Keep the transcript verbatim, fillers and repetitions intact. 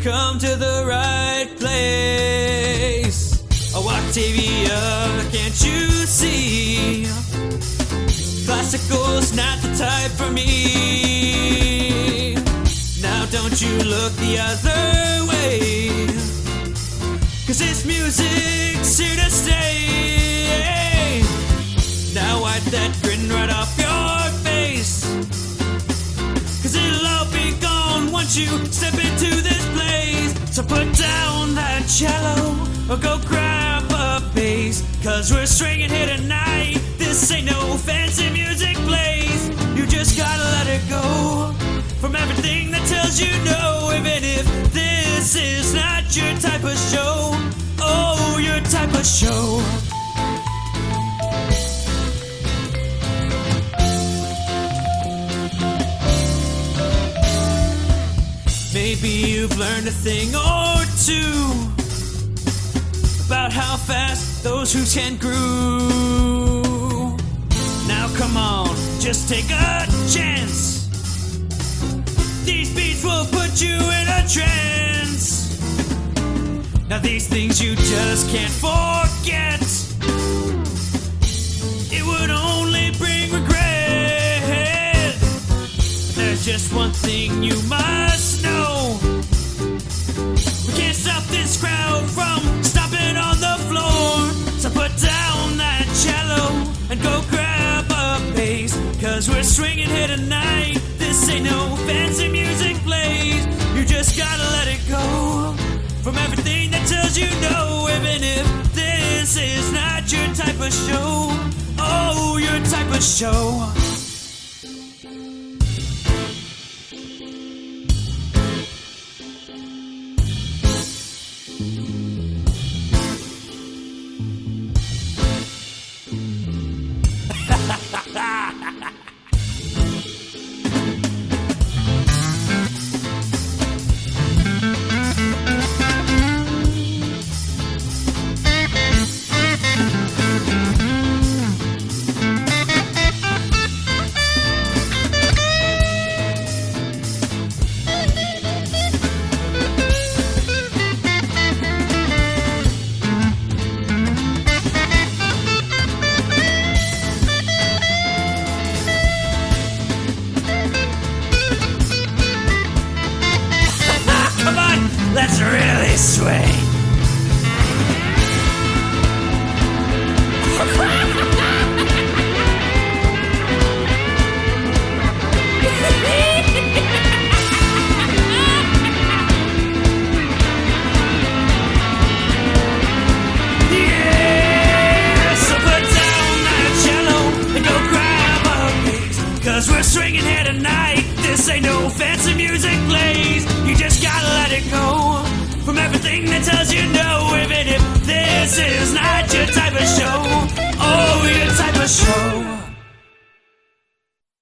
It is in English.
come to the right place. Oh, Octavia, can't you see? Classical's not the type for me. Now don't you look the other way, 'cause this music's here to stay. Now wipe that grin right off your face, 'cause it'll all be gone once you step into this place. So put down that cello or go grab a bass, 'cause we're stringing here tonight. This ain't no fancy music place. You just gotta let it go from everything that tells you no, even if this is not your type of show. Oh, your type of show. Maybe you've learned a thing or two about how fast those hoops can groove. Now come on, just take a chance. These beats will put you in a trance. Now these things you just can't forget. It would only bring regret. There's just one thing you must know. We can't stop this crowd from stomping on the floor. So put down that cello and go grab a bass, 'cause we're swinging here tonight. This ain't no fancy music place. You just gotta let it go from everything that tells you no, even if this is not your type of show. Oh, your type of show. Let's really swing. Yeah, so put down that cello and go grab a bass, 'cause we're swinging here tonight. This ain't no fancy music place. You just gotta let it go from everything that tells you no.